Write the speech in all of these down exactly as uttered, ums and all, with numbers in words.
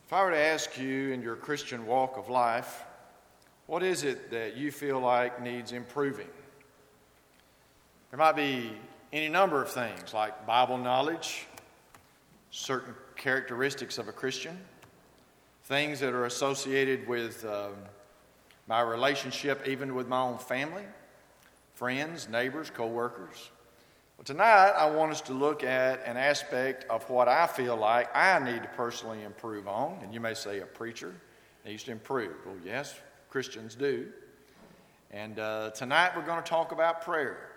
If I were to ask you in your Christian walk of life, what is it that you feel like needs improving? There might be any number of things like Bible knowledge, certain characteristics of a Christian, things that are associated with um, my relationship even with my own family, friends, neighbors, co-workers. Well, tonight I want us to look at an aspect of what I feel like I need to personally improve on. And you may say a preacher needs to improve. Well, yes, Christians do. And uh, tonight we're going to talk about prayer.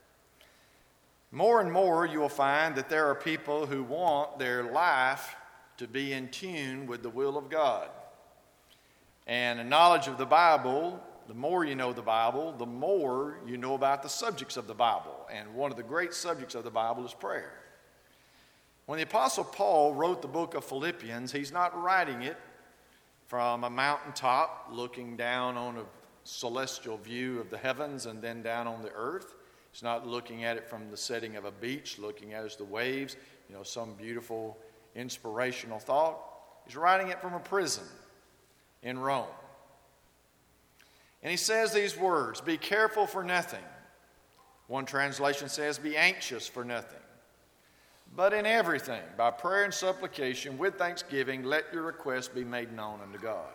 More and more you will find that there are people who want their life to be in tune with the will of God. And a knowledge of the Bible, the more you know the Bible, the more you know about the subjects of the Bible. And one of the great subjects of the Bible is prayer. When the Apostle Paul wrote the book of Philippians, he's not writing it from a mountaintop looking down on a celestial view of the heavens and then down on the earth. He's not looking at it from the setting of a beach, looking at it as the waves, you know, some beautiful inspirational thought. He's writing it from a prison in Rome. And he says these words, "Be careful for nothing." One translation says, "Be anxious for nothing. But in everything, by prayer and supplication, with thanksgiving, let your requests be made known unto God."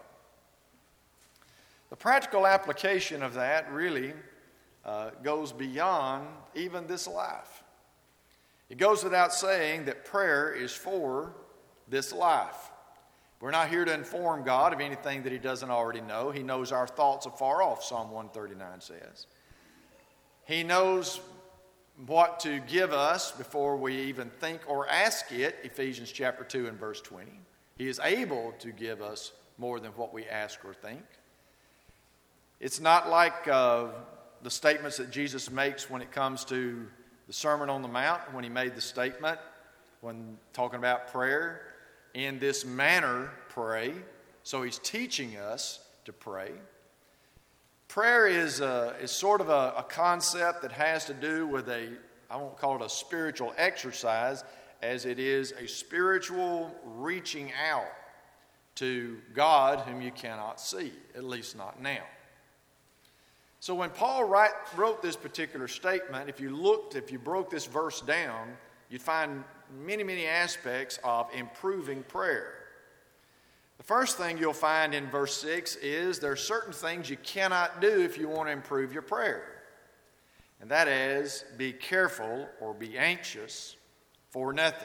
The practical application of that really uh, goes beyond even this life. It goes without saying that prayer is for this life. We're not here to inform God of anything that he doesn't already know. He knows our thoughts afar off, Psalm one thirty-nine says. He knows what to give us before we even think or ask it, Ephesians chapter two and verse twenty. He is able to give us more than what we ask or think. It's not like uh, the statements that Jesus makes when it comes to the Sermon on the Mount, when he made the statement, when talking about prayer, "In this manner pray." So he's teaching us to pray. Prayer is, a, is sort of a, a concept that has to do with a, I won't call it a spiritual exercise, as it is a spiritual reaching out to God whom you cannot see, at least not now. So when Paul write, wrote this particular statement, if you looked, if you broke this verse down, you'd find many, many aspects of improving prayer. The first thing you'll find in verse six is there are certain things you cannot do if you want to improve your prayer. And that is, be careful or be anxious for nothing.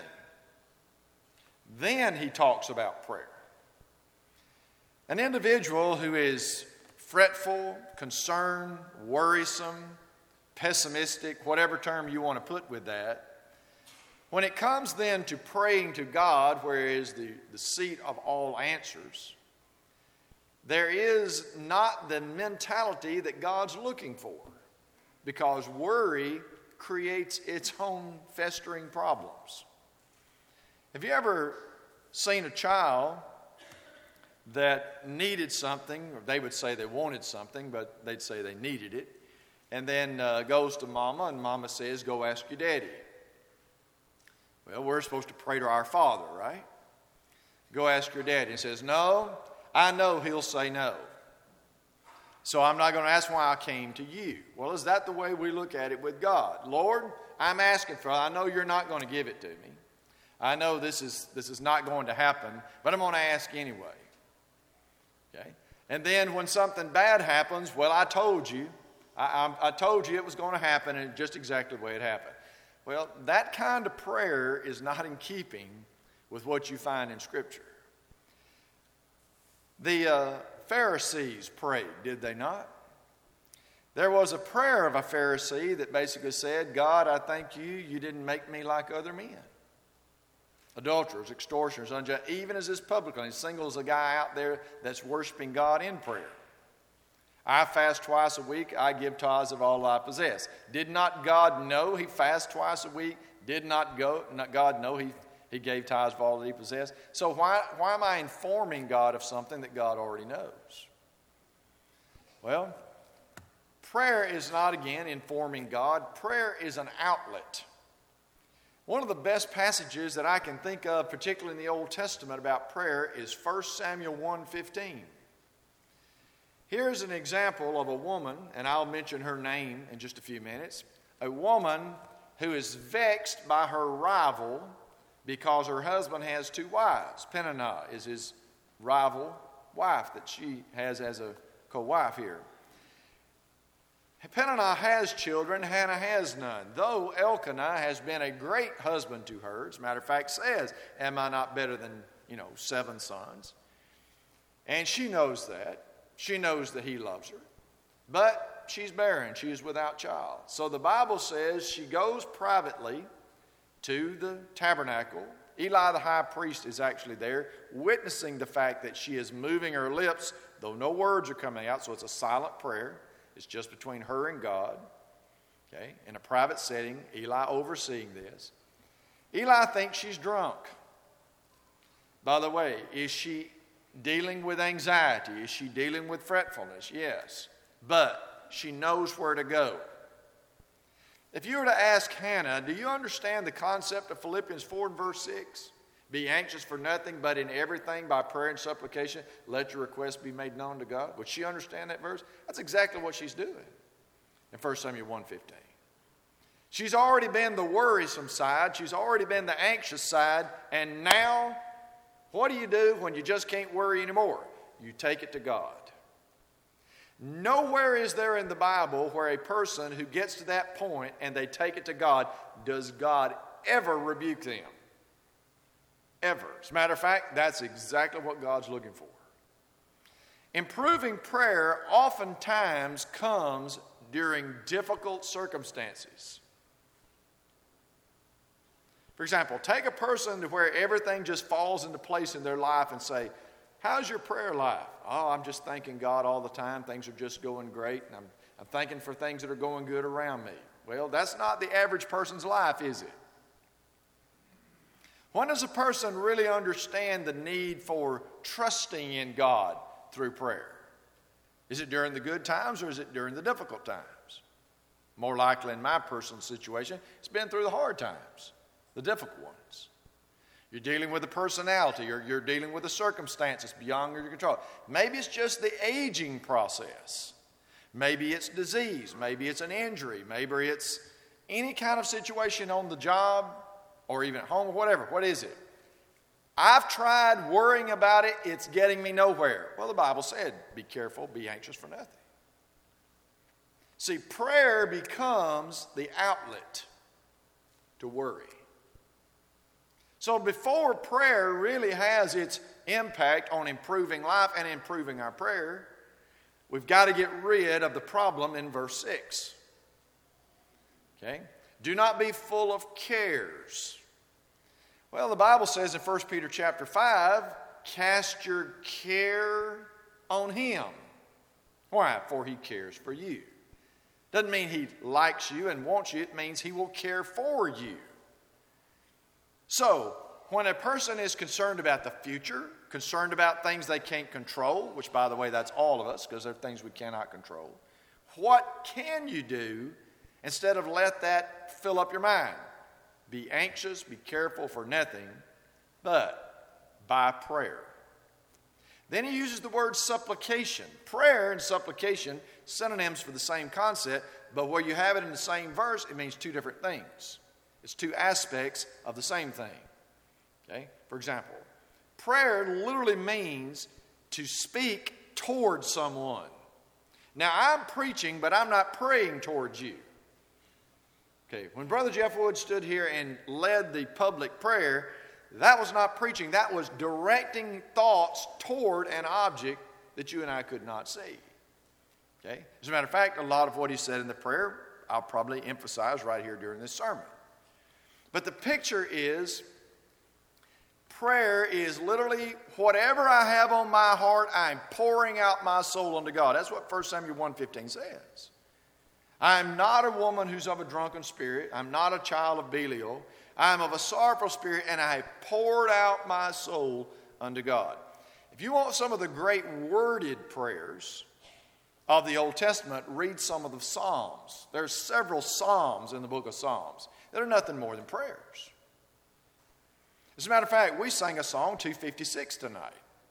Then he talks about prayer. An individual who is fretful, concerned, worrisome, pessimistic, whatever term you want to put with that, when it comes then to praying to God, where is the, the seat of all answers, there is not the mentality that God's looking for, because worry creates its own festering problems. Have you ever seen a child that needed something, or they would say they wanted something, but they'd say they needed it, and then uh, goes to mama, and mama says, "Go ask your daddy"? Well, we're supposed to pray to our Father, right? Go ask your daddy. And says, "No, I know he'll say no. So I'm not going to ask why I came to you." Well, is that the way we look at it with God? Lord, I'm asking for it. I know you're not going to give it to me. I know this is this is not going to happen, but I'm going to ask anyway. Okay? And then when something bad happens, well, I told you. I, I, I told you it was going to happen, and just exactly the way it happened. Well, that kind of prayer is not in keeping with what you find in Scripture. The uh, Pharisees prayed, did they not? There was a prayer of a Pharisee that basically said, "God, I thank you, you didn't make me like other men. Adulterers, extortioners, unjust, even as this publican." He singles a guy out there that's worshiping God in prayer. "I fast twice a week. I give tithes of all I possess." Did not God know he fasts twice a week? Did not, go, not God know he, he gave tithes of all that he possessed? So why, why am I informing God of something that God already knows? Well, prayer is not, again, informing God. Prayer is an outlet. One of the best passages that I can think of, particularly in the Old Testament about prayer, is First Samuel one fifteen. Here's an example of a woman, and I'll mention her name in just a few minutes, a woman who is vexed by her rival because her husband has two wives. Peninnah is his rival wife that she has as a co-wife here. Peninnah has children, Hannah has none. Though Elkanah has been a great husband to her, as a matter of fact says, am I not better than, you know, seven sons? And she knows that. She knows that he loves her. But she's barren. She is without child. So the Bible says she goes privately to the tabernacle. Eli the high priest is actually there, witnessing the fact that she is moving her lips, though no words are coming out, so it's a silent prayer. It's just between her and God, okay, in a private setting, Eli overseeing this. Eli thinks she's drunk. By the way, is she dealing with anxiety? Is she dealing with fretfulness? Yes. But she knows where to go. If you were to ask Hannah, do you understand the concept of Philippians four and verse six? Be anxious for nothing, but in everything by prayer and supplication, let your requests be made known to God. Would she understand that verse? That's exactly what she's doing in First Samuel one fifteen. She's already been the worrisome side. She's already been the anxious side. And now, what do you do when you just can't worry anymore? You take it to God. Nowhere is there in the Bible where a person who gets to that point and they take it to God, does God ever rebuke them. Ever. As a matter of fact, that's exactly what God's looking for. Improving prayer oftentimes comes during difficult circumstances. For example, take a person to where everything just falls into place in their life and say, how's your prayer life? Oh, I'm just thanking God all the time. Things are just going great. And I'm, I'm thanking for things that are going good around me. Well, that's not the average person's life, is it? When does a person really understand the need for trusting in God through prayer? Is it during the good times or is it during the difficult times? More likely in my personal situation, it's been through the hard times, the difficult ones. You're dealing with a personality or you're dealing with the circumstances beyond your control. Maybe it's just the aging process. Maybe it's disease. Maybe it's an injury. Maybe it's any kind of situation on the job or even at home or whatever. What is it? I've tried worrying about it. It's getting me nowhere. Well, the Bible said, be careful, be anxious for nothing. See, prayer becomes the outlet to worry. So before prayer really has its impact on improving life and improving our prayer, we've got to get rid of the problem in verse six. Okay? Do not be full of cares. Well, the Bible says in First Peter chapter five, cast your care on him. Why? For he cares for you. Doesn't mean he likes you and wants you. It means he will care for you. So, when a person is concerned about the future, concerned about things they can't control, which, by the way, that's all of us because there are things we cannot control, what can you do instead of let that fill up your mind? Be anxious, be careful for nothing, but by prayer. Then he uses the word supplication. Prayer and supplication, synonyms for the same concept, but where you have it in the same verse, it means two different things. It's two aspects of the same thing. Okay? For example, prayer literally means to speak towards someone. Now, I'm preaching, but I'm not praying towards you. Okay, when Brother Jeff Wood stood here and led the public prayer, that was not preaching. That was directing thoughts toward an object that you and I could not see. Okay? As a matter of fact, a lot of what he said in the prayer, I'll probably emphasize right here during this sermon. But the picture is, prayer is literally whatever I have on my heart, I'm pouring out my soul unto God. That's what First Samuel one fifteen says. I'm not a woman who's of a drunken spirit. I'm not a child of Belial. I'm of a sorrowful spirit, and I have poured out my soul unto God. If you want some of the great worded prayers of the Old Testament, read some of the Psalms. There's several Psalms in the book of Psalms that are nothing more than prayers. As a matter of fact, we sang a song, two fifty-six, tonight.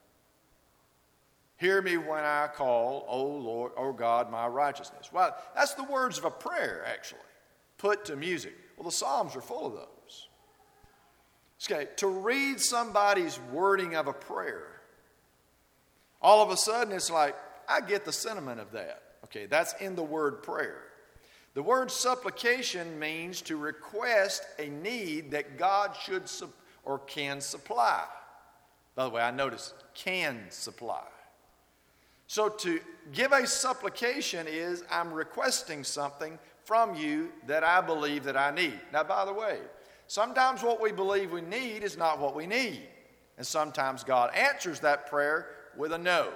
Hear me when I call, O Lord, O God, my righteousness. Well, that's the words of a prayer, actually, put to music. Well, the Psalms are full of those. Okay, to read somebody's wording of a prayer, all of a sudden it's like, I get the sentiment of that. Okay, that's in the word prayer. The word supplication means to request a need that God should su- or can supply. By the way, I noticed can supply. So to give a supplication is I'm requesting something from you that I believe that I need. Now, by the way, sometimes what we believe we need is not what we need. And sometimes God answers that prayer with a no.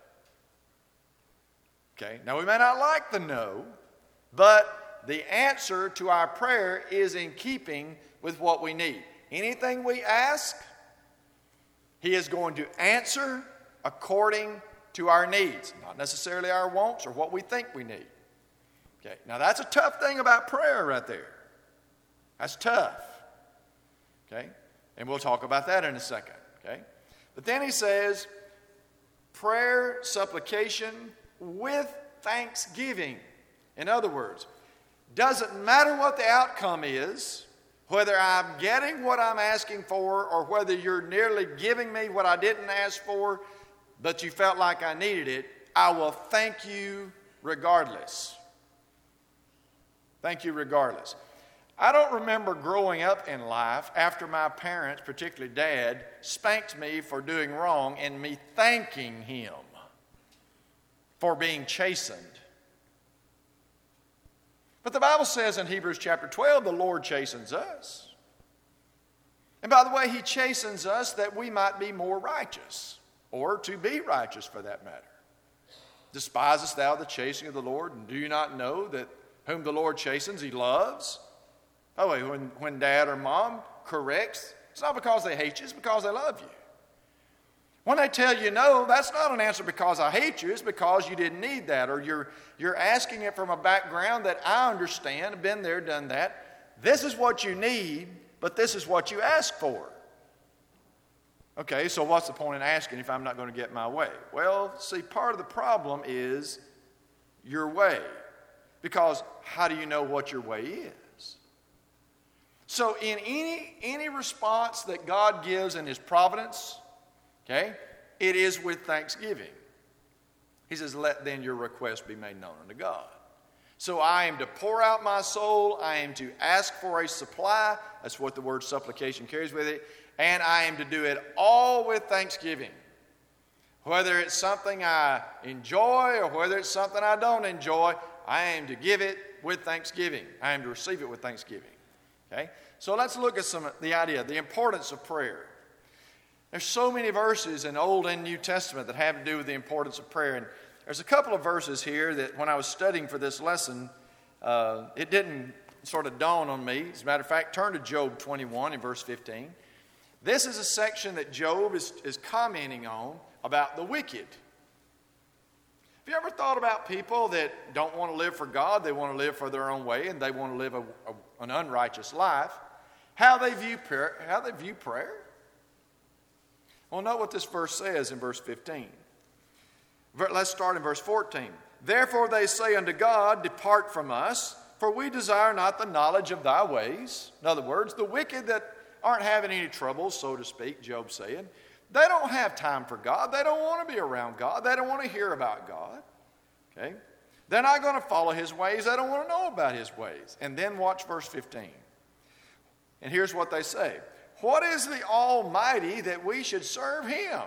Okay, now we may not like the no, but the answer to our prayer is in keeping with what we need. Anything we ask, He is going to answer according to our needs, not necessarily our wants or what we think we need. Okay, now that's a tough thing about prayer right there. That's tough. Okay, and we'll talk about that in a second. Okay, but then he says, prayer, supplication with thanksgiving. In other words, doesn't matter what the outcome is, whether I'm getting what I'm asking for or whether you're nearly giving me what I didn't ask for, but you felt like I needed it, I will thank you regardless. Thank you regardless. I don't remember growing up in life after my parents, particularly Dad, spanked me for doing wrong and me thanking him for being chastened. But the Bible says in Hebrews chapter twelve, the Lord chastens us. And by the way, He chastens us that we might be more righteous, or to be righteous for that matter. Despisest thou the chastening of the Lord, and do you not know that whom the Lord chastens, He loves? By the way, when, when dad or mom corrects, it's not because they hate you, it's because they love you. When they tell you no, that's not an answer because I hate you, it's because you didn't need that, or you're, you're asking it from a background that I understand, I've been there, done that. This is what you need, but this is what you ask for. Okay, so what's the point in asking if I'm not going to get my way? Well, see, part of the problem is your way. Because how do you know what your way is? So in any, any response that God gives in His providence, okay, it is with thanksgiving. He says, let then your request be made known unto God. So I am to pour out my soul. I am to ask for a supply. That's what the word supplication carries with it. And I am to do it all with thanksgiving. Whether it's something I enjoy or whether it's something I don't enjoy, I am to give it with thanksgiving. I am to receive it with thanksgiving. Okay? So let's look at some the idea, the importance of prayer. There's so many verses in Old and New Testament that have to do with the importance of prayer. And there's a couple of verses here that when I was studying for this lesson, uh, it didn't sort of dawn on me. As a matter of fact, turn to Job twenty-one in verse fifteen. This is a section that Job is, is commenting on about the wicked. Have you ever thought about people that don't want to live for God, they want to live for their own way, and they want to live a, a, an unrighteous life, how they view prayer, how they view prayer? Well, note what this verse says in verse fifteen. Let's start in verse fourteen. Therefore they say unto God, depart from us, for we desire not the knowledge of thy ways. In other words, the wicked that aren't having any trouble, so to speak, Job's saying, they don't have time for God. They don't want to be around God. They don't want to hear about God. Okay? They're not going to follow His ways. They don't want to know about His ways. And then watch verse fifteen. And here's what they say. What is the Almighty that we should serve Him?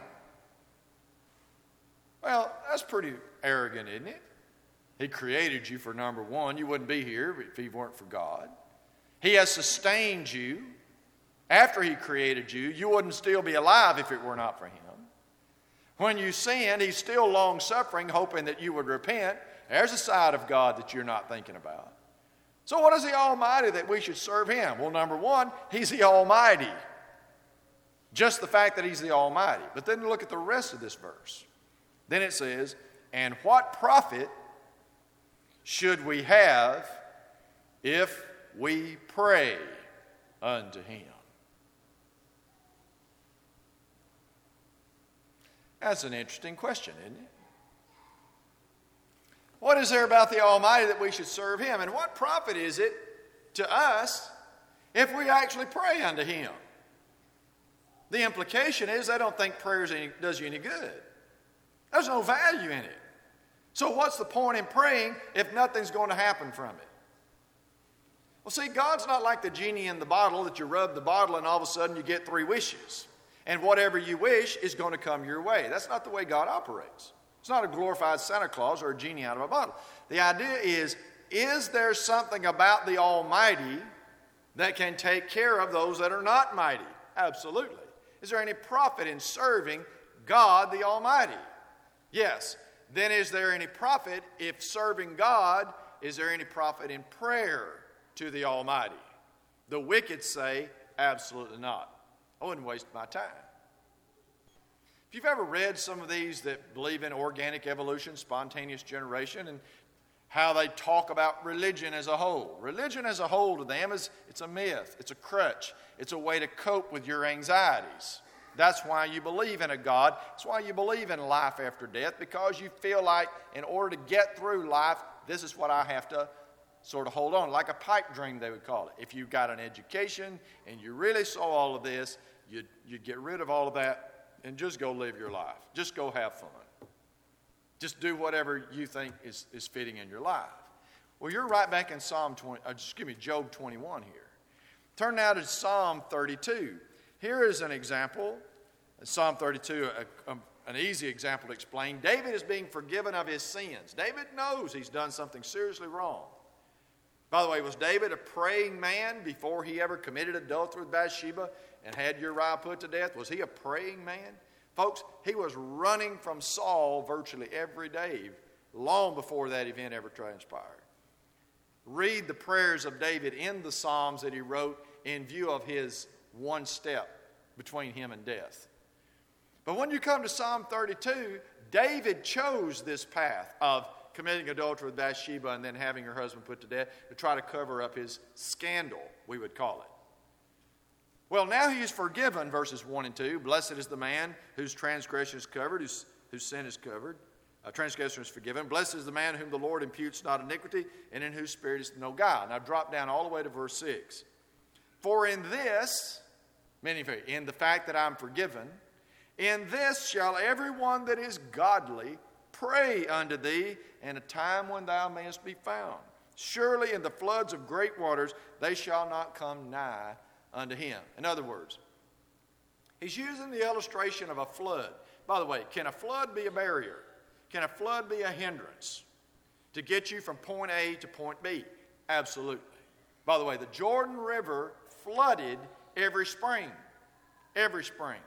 Well, that's pretty arrogant, isn't it? He created you for number one. You wouldn't be here if He weren't for God. He has sustained you. After He created you, you wouldn't still be alive if it were not for Him. When you sin, He's still long-suffering, hoping that you would repent. There's a side of God that you're not thinking about. So what is the Almighty that we should serve Him? Well, number one, He's the Almighty. Just the fact that He's the Almighty. But then look at the rest of this verse. Then it says, and what profit should we have if we pray unto Him? That's an interesting question, isn't it? What is there about the Almighty that we should serve Him? And what profit is it to us if we actually pray unto Him? The implication is they don't think prayer does you any good. There's no value in it. So what's the point in praying if nothing's going to happen from it? Well, see, God's not like the genie in the bottle that you rub the bottle and all of a sudden you get three wishes. And whatever you wish is going to come your way. That's not the way God operates. It's not a glorified Santa Claus or a genie out of a bottle. The idea is, is there something about the Almighty that can take care of those that are not mighty? Absolutely. Is there any profit in serving God the Almighty? Yes. Then is there any profit if serving God, is there any profit in prayer to the Almighty? The wicked say, absolutely not. I wouldn't waste my time. If you've ever read some of these that believe in organic evolution, spontaneous generation, and how they talk about religion as a whole. Religion as a whole to them is it's a myth, it's a crutch, it's a way to cope with your anxieties. That's why you believe in a God. That's why you believe in life after death, because you feel like in order to get through life, this is what I have to sort of hold on, like a pipe dream they would call it. If you got an education and you really saw all of this, you'd, you'd get rid of all of that and just go live your life. Just go have fun. Just do whatever you think is, is fitting in your life. Well, you're right back in Psalm twenty, uh, excuse me, Job twenty-one here. Turn now to Psalm thirty-two. Here is an example, Psalm thirty-two, a, a, an easy example to explain. David is being forgiven of his sins. David knows he's done something seriously wrong. By the way, was David a praying man before he ever committed adultery with Bathsheba and had Uriah put to death? Was he a praying man? Folks, he was running from Saul virtually every day, long before that event ever transpired. Read the prayers of David in the Psalms that he wrote in view of his one step between him and death. But when you come to Psalm thirty-two, David chose this path of committing adultery with Bathsheba and then having her husband put to death to try to cover up his scandal, we would call it. Well, now he is forgiven, verses one and two. Blessed is the man whose transgression is covered, whose, whose sin is covered. A transgression is forgiven. Blessed is the man whom the Lord imputes not iniquity, and in whose spirit is no guile. Now drop down all the way to verse six. For in this, meaning in the fact that I'm forgiven, in this shall everyone that is godly pray unto thee in a time when thou mayest be found. Surely in the floods of great waters they shall not come nigh unto him. In other words, he's using the illustration of a flood. By the way, can a flood be a barrier? Can a flood be a hindrance to get you from point A to point B? Absolutely. By the way, the Jordan River flooded every spring. Every spring.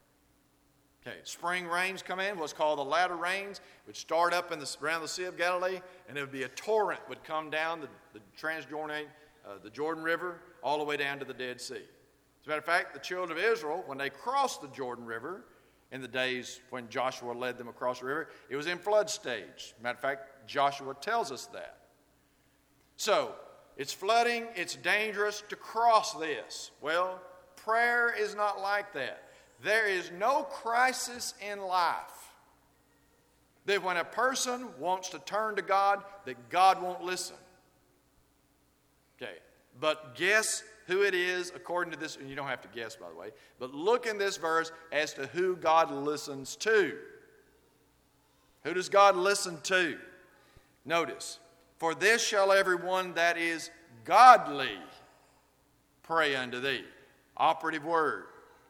Okay, spring rains come in, what's called the latter rains, would start up in the, around the Sea of Galilee, and it would be a torrent would come down the, the Transjordan, uh, the Jordan River, all the way down to the Dead Sea. As a matter of fact, the children of Israel, when they crossed the Jordan River, in the days when Joshua led them across the river, it was in flood stage. As a matter of fact, Joshua tells us that. So, it's flooding, it's dangerous to cross this. Well, prayer is not like that. There is no crisis in life that when a person wants to turn to God, that God won't listen. Okay, but guess who it is according to this, and you don't have to guess, by the way, but look in this verse as to who God listens to. Who does God listen to? Notice, for this shall everyone that is godly pray unto thee. Operative word.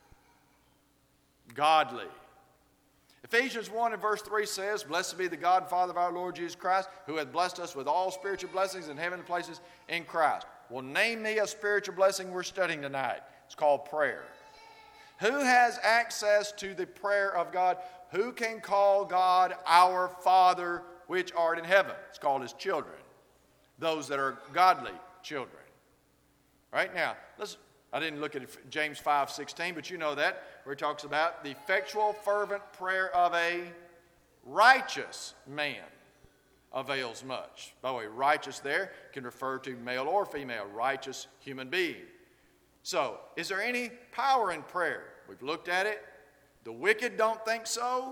Godly. Ephesians one and verse three says, Blessed be the God and Father of our Lord Jesus Christ, who hath blessed us with all spiritual blessings in heavenly places in Christ. Well, name me a spiritual blessing we're studying tonight. It's called prayer. Who has access to the prayer of God? Who can call God our Father which art in heaven? It's called his children. Those that are godly children. Right now, let's I didn't look at James five sixteen, but you know that, where it talks about the effectual, fervent prayer of a righteous man avails much. By the way, righteous there can refer to male or female, righteous human being. So, is there any power in prayer? We've looked at it. The wicked don't think so.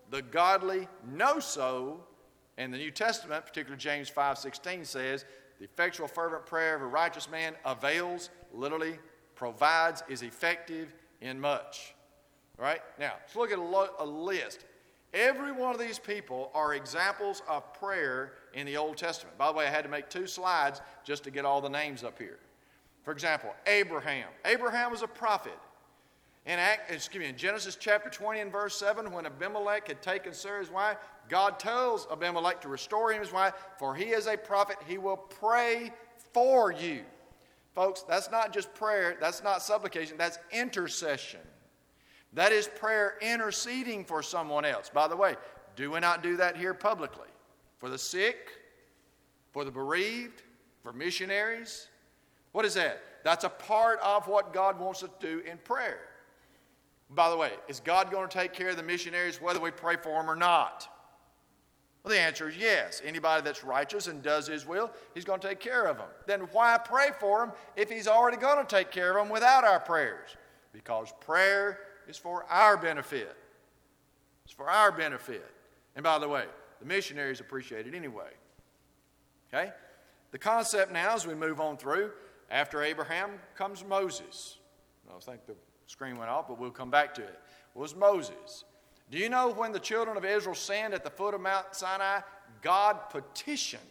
The godly know so. And the New Testament, particularly James five sixteen, says, the effectual fervent prayer of a righteous man avails, literally provides, is effective in much. All right? Now, let's look at a, lo- a list. Every one of these people are examples of prayer in the Old Testament. By the way, I had to make two slides just to get all the names up here. For example, Abraham. Abraham was a prophet. In, Act, excuse me, in Genesis chapter twenty and verse seven, when Abimelech had taken Sarah's wife, God tells Abimelech to restore him his wife, for he is a prophet. He will pray for you. Folks, that's not just prayer. That's not supplication. That's intercession. That is prayer interceding for someone else. By the way, do we not do that here publicly? For the sick, for the bereaved, for missionaries. What is that? That's a part of what God wants us to do in prayer. By the way, is God going to take care of the missionaries whether we pray for them or not? Well, the answer is yes. Anybody that's righteous and does His will, He's going to take care of them. Then why pray for them if He's already going to take care of them without our prayers? Because prayer is for our benefit. It's for our benefit. And by the way, the missionaries appreciate it anyway. Okay? The concept now, as we move on through, after Abraham comes Moses. I think the screen went off, but we'll come back to it. Was Moses. Do you know when the children of Israel sinned at the foot of Mount Sinai, God petitioned.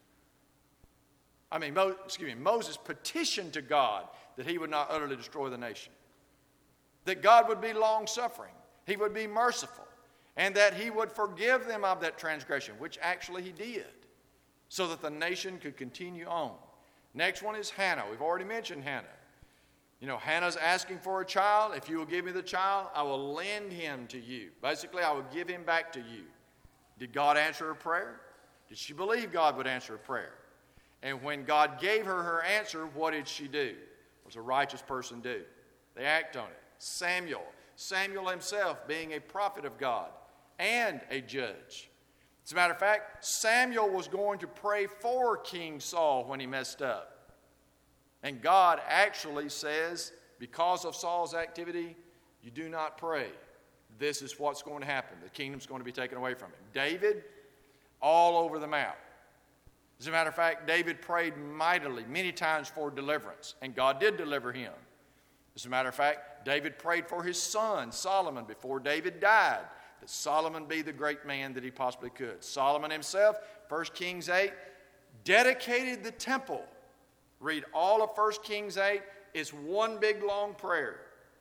I mean, Mo, excuse me, Moses petitioned to God that he would not utterly destroy the nation. That God would be long-suffering. He would be merciful. And that he would forgive them of that transgression, which actually he did, so that the nation could continue on. Next one is Hannah. We've already mentioned Hannah. You know, Hannah's asking for a child. If you will give me the child, I will lend him to you. Basically, I will give him back to you. Did God answer her prayer? Did she believe God would answer her prayer? And when God gave her her answer, what did she do? What does a righteous person do? They act on it. Samuel. Samuel himself being a prophet of God and a judge. As a matter of fact, Samuel was going to pray for King Saul when he messed up. And God actually says, because of Saul's activity, you do not pray. This is what's going to happen. The kingdom's going to be taken away from him. David, all over the map. As a matter of fact, David prayed mightily many times for deliverance, and God did deliver him. As a matter of fact, David prayed for his son, Solomon, before David died, that Solomon be the great man that he possibly could. Solomon himself, First Kings eight, dedicated the temple. Read all of First Kings eight. It's one big long prayer.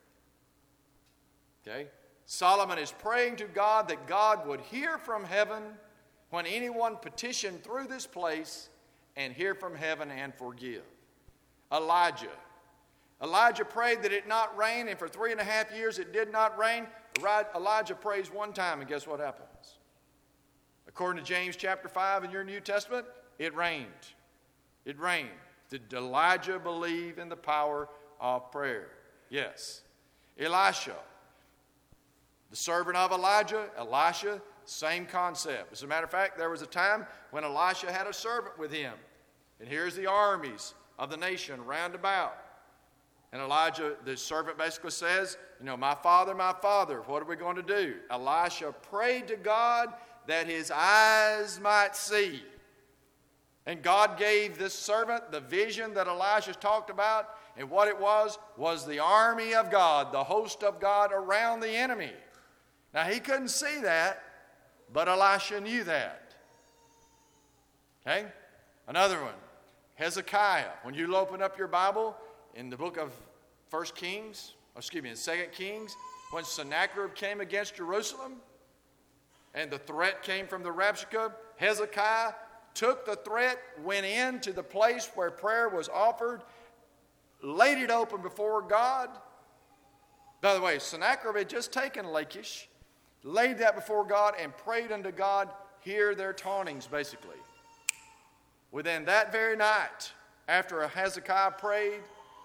Okay? Solomon is praying to God that God would hear from heaven when anyone petitioned through this place, and hear from heaven and forgive. Elijah. Elijah prayed that it not rain, and for three and a half years it did not rain. Elijah prays one time, and guess what happens? According to James chapter five in your New Testament, it rained. It rained. Did Elijah believe in the power of prayer? Yes. Elisha, the servant of Elijah, Elisha, same concept. As a matter of fact, there was a time when Elisha had a servant with him. And here's the armies of the nation round about. And Elijah, the servant basically says, you know, my father, my father, what are we going to do? Elisha prayed to God that his eyes might see. And God gave this servant the vision that Elisha talked about. And what it was, was the army of God, the host of God around the enemy. Now, he couldn't see that, but Elisha knew that. Okay? Another one, Hezekiah. When you open up your Bible in the book of First Kings, excuse me, in Second Kings, when Sennacherib came against Jerusalem and the threat came from the Rabshakeh, Hezekiah took the threat, went into the place where prayer was offered, laid it open before God. By the way, Sennacherib had just taken Lachish, laid that before God, and prayed unto God, hear their tauntings, basically. Within that very night, after Hezekiah prayed,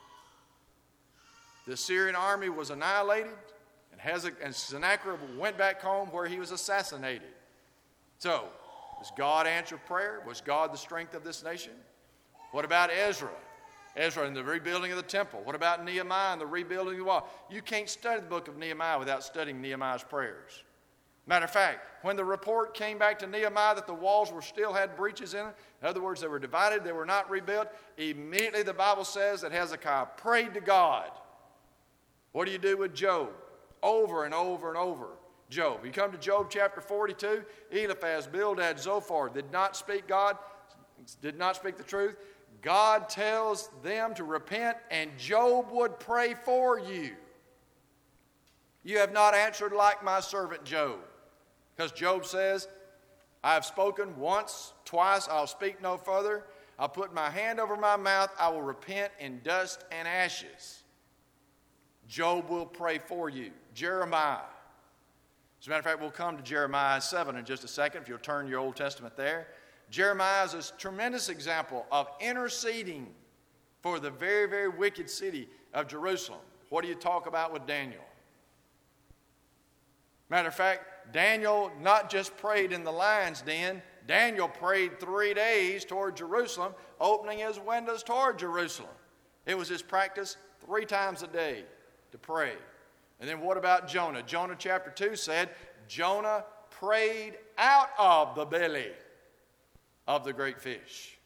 the Assyrian army was annihilated, and, Hezek- and Sennacherib went back home where he was assassinated. So, does God answer prayer? Was God the strength of this nation? What about Ezra? Ezra in the rebuilding of the temple. What about Nehemiah and the rebuilding of the wall? You can't study the book of Nehemiah without studying Nehemiah's prayers. Matter of fact, when the report came back to Nehemiah that the walls were still had breaches in it, in other words, they were divided, they were not rebuilt, immediately the Bible says that Hezekiah prayed to God. What do you do with Job? Over and over and over. Job. You come to Job chapter forty-two, Eliphaz, Bildad, Zophar did not speak God, did not speak the truth. God tells them to repent, and Job would pray for you. You have not answered like my servant Job. Because Job says, I have spoken once, twice, I'll speak no further. I'll put my hand over my mouth, I will repent in dust and ashes. Job will pray for you. Jeremiah. As a matter of fact, we'll come to Jeremiah seven in just a second, if you'll turn your Old Testament there. Jeremiah is a tremendous example of interceding for the very, very wicked city of Jerusalem. What do you talk about with Daniel? Matter of fact, Daniel not just prayed in the lion's den, Daniel prayed three days toward Jerusalem, opening his windows toward Jerusalem. It was his practice three times a day to pray. And then what about Jonah? Jonah chapter two said, Jonah prayed out of the belly of the great fish.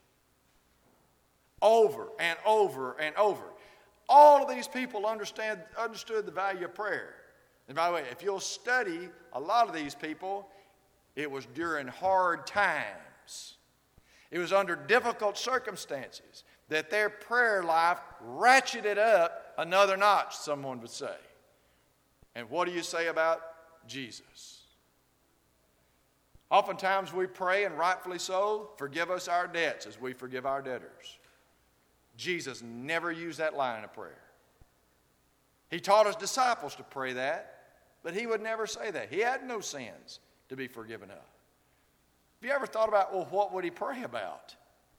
Over and over and over. All of these people understand, understood the value of prayer. And by the way, if you'll study a lot of these people, it was during hard times. It was under difficult circumstances that their prayer life ratcheted up another notch, someone would say. And what do you say about Jesus? Oftentimes we pray, and rightfully so, forgive us our debts as we forgive our debtors. Jesus never used that line in a prayer. He taught his disciples to pray that, but he would never say that. He had no sins to be forgiven of. Have you ever thought about, well, what would he pray about?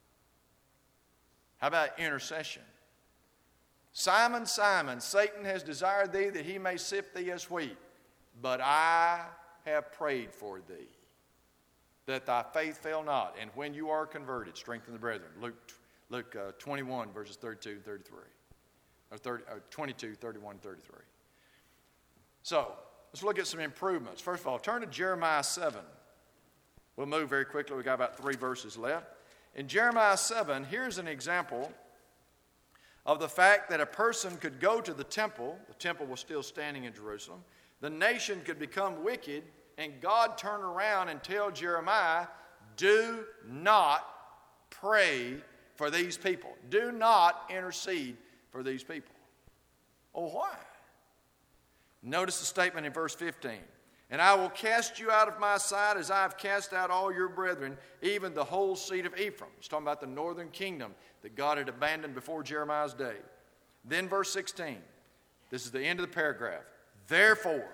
How about intercession? Simon, Simon, Satan has desired thee that he may sift thee as wheat, but I have prayed for thee, that thy faith fail not, and when you are converted, strengthen the brethren. Luke, Luke uh, twenty-one, verses thirty-two and thirty-three. Or, thirty, or twenty-two, thirty-one, thirty-three. So, let's look at some improvements. First of all, turn to Jeremiah seven. We'll move very quickly. We've got about three verses left. In Jeremiah seven, here's an example of the fact that a person could go to the temple. The temple was still standing in Jerusalem. The nation could become wicked, and God turn around and tell Jeremiah, do not pray for these people. Do not intercede for these people. Oh, why? Notice the statement in verse fifteen. And I will cast you out of my sight as I have cast out all your brethren, even the whole seed of Ephraim. He's talking about the northern kingdom that God had abandoned before Jeremiah's day. Then verse sixteen. This is the end of the paragraph. Therefore,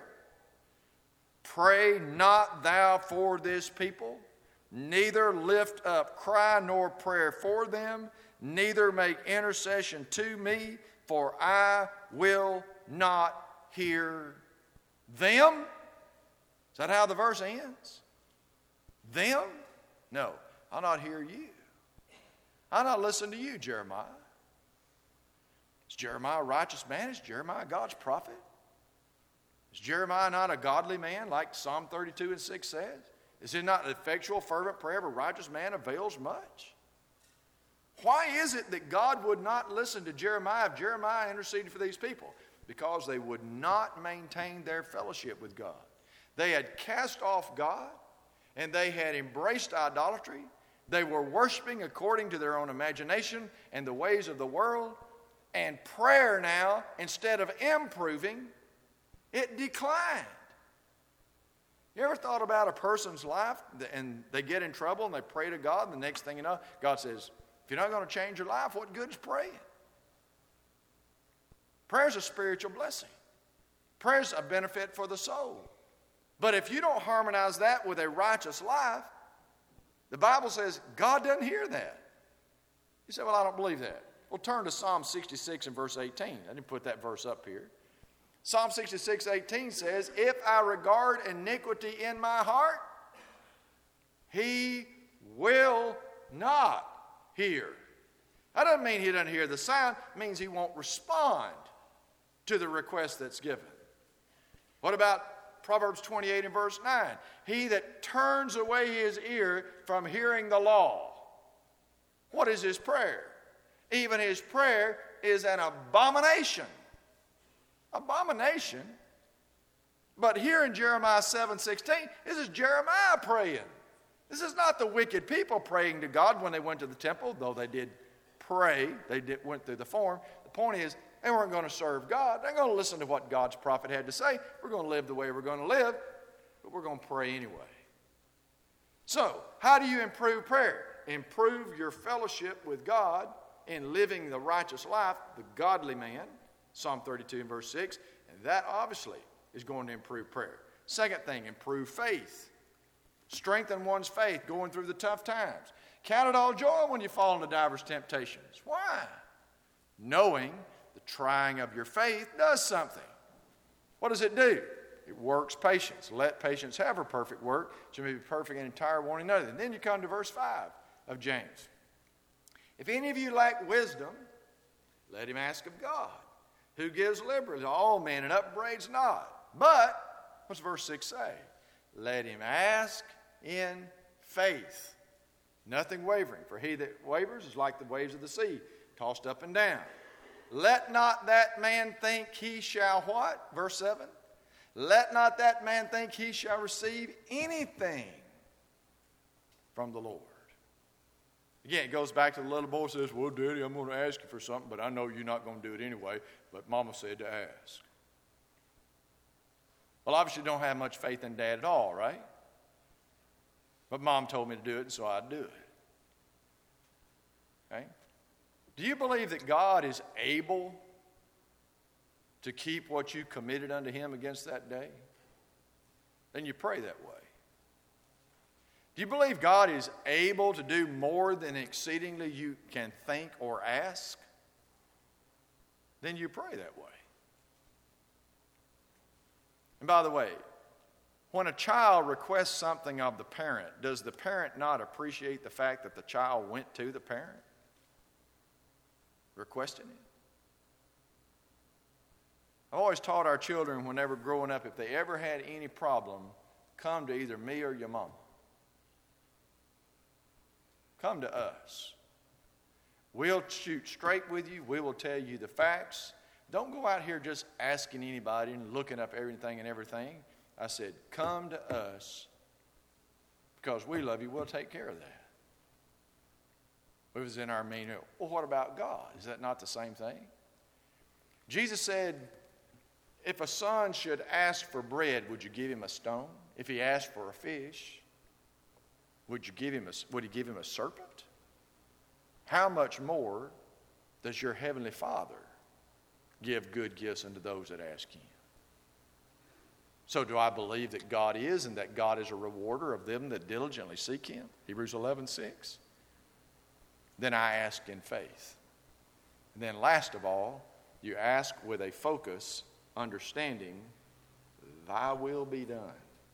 pray not thou for this people, neither lift up cry nor prayer for them, neither make intercession to me, for I will not hear them. Is that how the verse ends? Them? No, I'll not hear you. I'll not listen to you, Jeremiah. Is Jeremiah a righteous man? Is Jeremiah God's prophet? Is Jeremiah not a godly man, like Psalm thirty-two and six says? Is it not an effectual, fervent prayer of a righteous man avails much? Why is it that God would not listen to Jeremiah if Jeremiah interceded for these people? Because they would not maintain their fellowship with God. They had cast off God, and they had embraced idolatry. They were worshiping according to their own imagination and the ways of the world. And prayer now, instead of improving, it declined. You ever thought about a person's life and they get in trouble and they pray to God, and the next thing you know, God says, if you're not going to change your life, what good is praying? Prayer is a spiritual blessing. Prayer is a benefit for the soul. But if you don't harmonize that with a righteous life, the Bible says God doesn't hear that. You say, well, I don't believe that. Well, turn to Psalm sixty-six and verse eighteen. I didn't put that verse up here. Psalm sixty-six, eighteen says, if I regard iniquity in my heart, he will not hear. That doesn't mean he doesn't hear the sound. It means he won't respond to the request that's given. What about Proverbs twenty-eight and verse nine. He that turns away his ear from hearing the law. What is his prayer? Even his prayer is an abomination. Abomination. But here in Jeremiah seven sixteen, this is Jeremiah praying. This is not the wicked people praying to God when they went to the temple, though they did pray. They did, went through the form. The point is, they weren't going to serve God. They're going to listen to what God's prophet had to say. We're going to live the way we're going to live, but we're going to pray anyway. So, how do you improve prayer? Improve your fellowship with God in living the righteous life, the godly man, Psalm thirty-two and verse six, and that obviously is going to improve prayer. Second thing, improve faith. Strengthen one's faith going through the tough times. Count it all joy when you fall into diverse temptations. Why? Knowing the trying of your faith does something. What does it do? It works patience. Let patience have her perfect work, so you may be perfect and entire, wanting nothing. And then you come to verse five of James. If any of you lack wisdom, let him ask of God, who gives liberally to all men and upbraids not. But, what's verse six say? Let him ask in faith, nothing wavering. For he that wavers is like the waves of the sea, tossed up and down. Let not that man think he shall what? Verse seven. Let not that man think he shall receive anything from the Lord. Again, it goes back to the little boy who says, well, Daddy, I'm going to ask you for something, but I know you're not going to do it anyway. But Mama said to ask. Well, obviously, you don't have much faith in Dad at all, right? But Mom told me to do it, and so I'd do it. Okay? Do you believe that God is able to keep what you committed unto Him against that day? Then you pray that way. Do you believe God is able to do more than exceedingly you can think or ask? Then you pray that way. And by the way, when a child requests something of the parent, does the parent not appreciate the fact that the child went to the parent requesting it? I've always taught our children whenever growing up, if they ever had any problem, come to either me or your mama. Come to us. We'll shoot straight with you. We will tell you the facts. Don't go out here just asking anybody and looking up everything and everything. I said, come to us because we love you. We'll take care of that. It was in our main. Well, what about God? Is that not the same thing? Jesus said, if a son should ask for bread, would you give him a stone? If he asked for a fish, would you give him a, would he give him a serpent? How much more does your heavenly Father give good gifts unto those that ask him? So do I believe that God is and that God is a rewarder of them that diligently seek him? Hebrews eleven six. Then I ask in faith. And then last of all, you ask with a focus, understanding, thy will be done.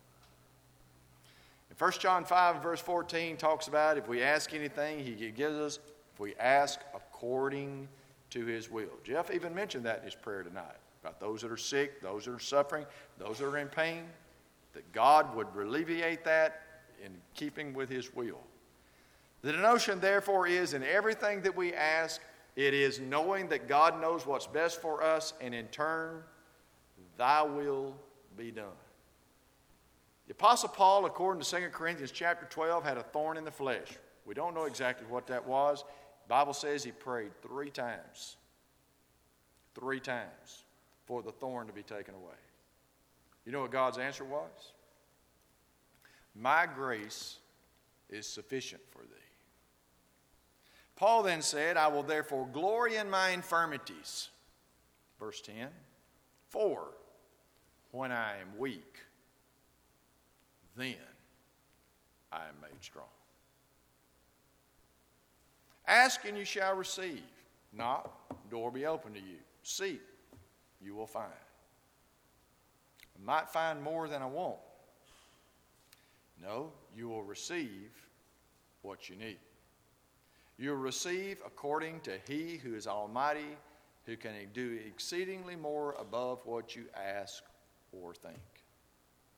And First John five verse fourteen talks about if we ask anything, he gives us, if we ask according to his will. Jeff even mentioned that in his prayer tonight, about those that are sick, those that are suffering, those that are in pain, that God would alleviate that in keeping with his will. The notion, therefore, is in everything that we ask, it is knowing that God knows what's best for us, and in turn, thy will be done. The Apostle Paul, according to Second Corinthians chapter twelve, had a thorn in the flesh. We don't know exactly what that was. The Bible says he prayed three times. Three times for the thorn to be taken away. You know what God's answer was? My grace is sufficient for thee. Paul then said, I will therefore glory in my infirmities. Verse ten. For when I am weak, then I am made strong. Ask and you shall receive. Knock, door be open to you. Seek, you will find. I might find more than I want. No, you will receive what you need. You'll receive according to he who is almighty, who can do exceedingly more above what you ask or think.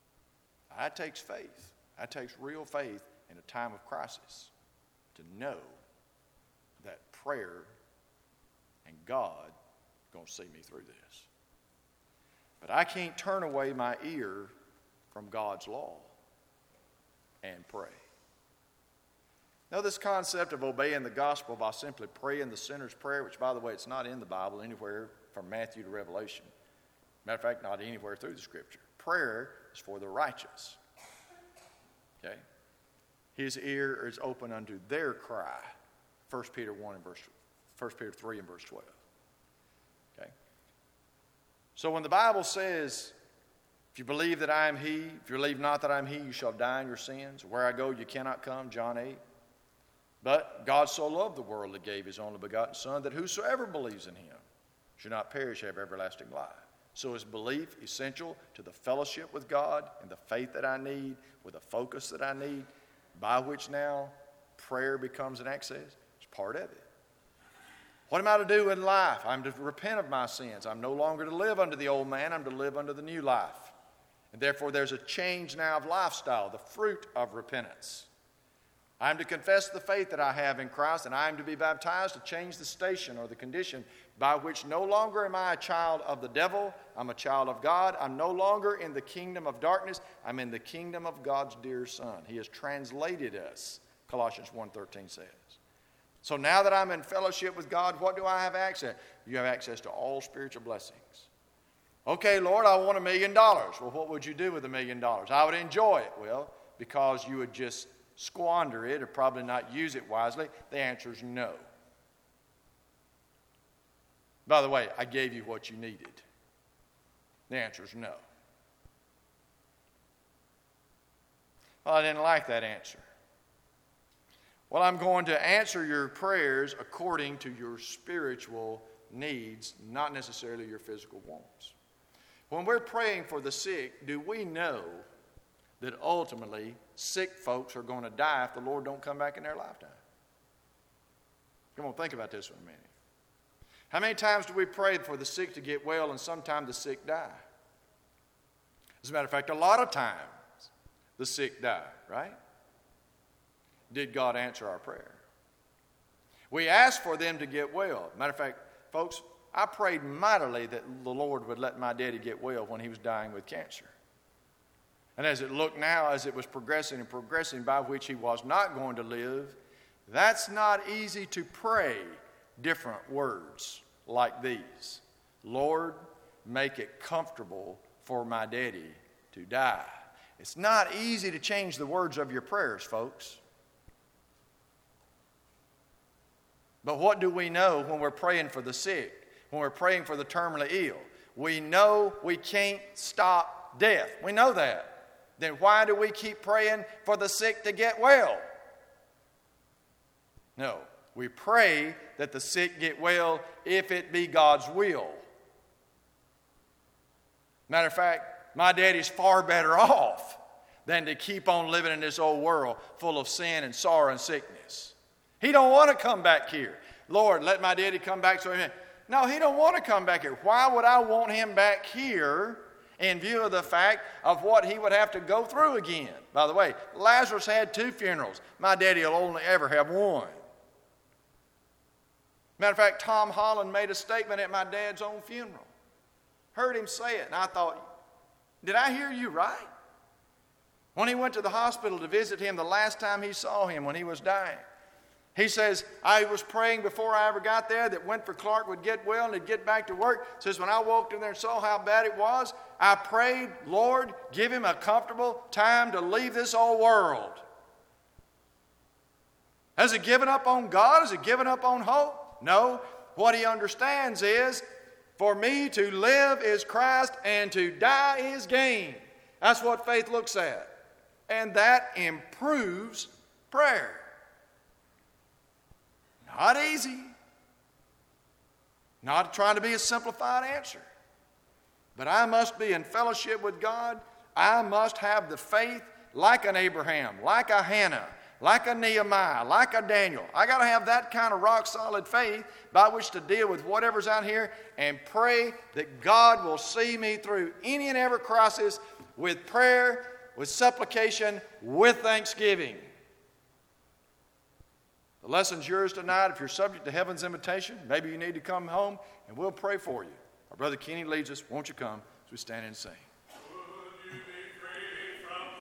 That takes faith. That takes real faith in a time of crisis to know that prayer and God are going to see me through this. But I can't turn away my ear from God's law and pray. Now, this concept of obeying the gospel by simply praying the sinner's prayer, which, by the way, it's not in the Bible anywhere from Matthew to Revelation. Matter of fact, not anywhere through the Scripture. Prayer is for the righteous. Okay? His ear is open unto their cry. First Peter one and verse, First Peter three and verse twelve. Okay? So when the Bible says, if you believe that I am he, if you believe not that I am he, you shall die in your sins. Where I go, you cannot come, John eight. But God so loved the world that gave his only begotten Son, that whosoever believes in him should not perish, have everlasting life. So is belief essential to the fellowship with God and the faith that I need, with the focus that I need, by which now prayer becomes an access? It's part of it. What am I to do in life? I'm to repent of my sins. I'm no longer to live under the old man. I'm to live under the new life. And therefore there's a change now of lifestyle, the fruit of repentance. I'm to confess the faith that I have in Christ, and I am to be baptized to change the station or the condition by which no longer am I a child of the devil. I'm a child of God. I'm no longer in the kingdom of darkness. I'm in the kingdom of God's dear Son. He has translated us, Colossians one thirteen says. So now that I'm in fellowship with God, what do I have access? You have access to all spiritual blessings. Okay, Lord, I want a million dollars. Well, what would you do with a million dollars? I would enjoy it. Well, because you would just squander it or probably not use it wisely. The answer is no. By the way, I gave you what you needed. The answer is no. Well, I didn't like that answer. Well, I'm going to answer your prayers according to your spiritual needs, not necessarily your physical wants. When we're praying for the sick, do we know that ultimately sick folks are going to die if the Lord don't come back in their lifetime? Come on, think about this for a minute. How many times do we pray for the sick to get well and sometimes the sick die? As a matter of fact, a lot of times the sick die, right? Did God answer our prayer? We asked for them to get well. Matter of fact, folks, I prayed mightily that the Lord would let my daddy get well when he was dying with cancer. And as it looked now, as it was progressing and progressing, by which he was not going to live, that's not easy to pray different words like these. Lord, make it comfortable for my daddy to die. It's not easy to change the words of your prayers, folks. But what do we know when we're praying for the sick, when we're praying for the terminally ill? We know we can't stop death. We know that. Then why do we keep praying for the sick to get well? No, we pray that the sick get well if it be God's will. Matter of fact, my daddy's far better off than to keep on living in this old world full of sin and sorrow and sickness. He don't want to come back here. Lord, let my daddy come back so he may. No, he don't want to come back here. Why would I want him back here in view of the fact of what he would have to go through again? By the way, Lazarus had two funerals. My daddy will only ever have one. Matter of fact, Tom Holland made a statement at my dad's own funeral. Heard him say it, and I thought, did I hear you right? When he went to the hospital to visit him the last time he saw him when he was dying, he says, I was praying before I ever got there that Winfred Clark would get well and he'd get back to work. Says, when I walked in there and saw how bad it was, I prayed, Lord, give him a comfortable time to leave this old world. Has he given up on God? Has he given up on hope? No. What he understands is, for me to live is Christ and to die is gain. That's what faith looks at. And that improves prayer. Not easy. Not trying to be a simplified answer. But I must be in fellowship with God. I must have the faith like an Abraham, like a Hannah, like a Nehemiah, like a Daniel. I got to have that kind of rock solid faith by which to deal with whatever's out here and pray that God will see me through any and every crisis with prayer, with supplication, with thanksgiving. The lesson's yours tonight. If you're subject to heaven's invitation, maybe you need to come home and we'll pray for you. Our brother Kenny leads us. Won't you come as we stand and sing?